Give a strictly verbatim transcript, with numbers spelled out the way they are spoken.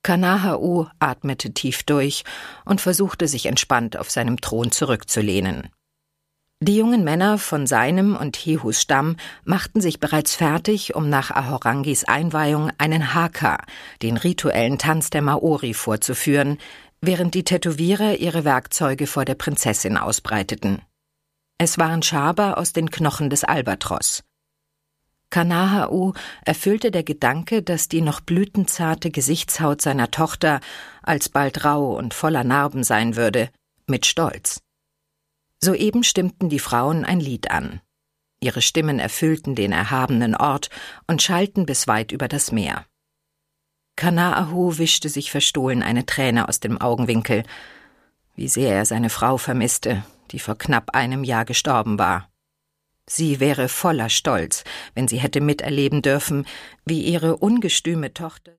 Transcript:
Kanahaʻu atmete tief durch und versuchte sich entspannt auf seinem Thron zurückzulehnen. Die jungen Männer von seinem und Hehus Stamm machten sich bereits fertig, um nach Ahorangis Einweihung einen Haka, den rituellen Tanz der Maori, vorzuführen, während die Tätowierer ihre Werkzeuge vor der Prinzessin ausbreiteten. Es waren Schaber aus den Knochen des Albatros. Kanahaʻu erfüllte der Gedanke, dass die noch blütenzarte Gesichtshaut seiner Tochter alsbald rau und voller Narben sein würde, mit Stolz. Soeben stimmten die Frauen ein Lied an. Ihre Stimmen erfüllten den erhabenen Ort und schallten bis weit über das Meer. Kanahaʻu wischte sich verstohlen eine Träne aus dem Augenwinkel. Wie sehr er seine Frau vermisste, die vor knapp einem Jahr gestorben war. Sie wäre voller Stolz, wenn sie hätte miterleben dürfen, wie ihre ungestüme Tochter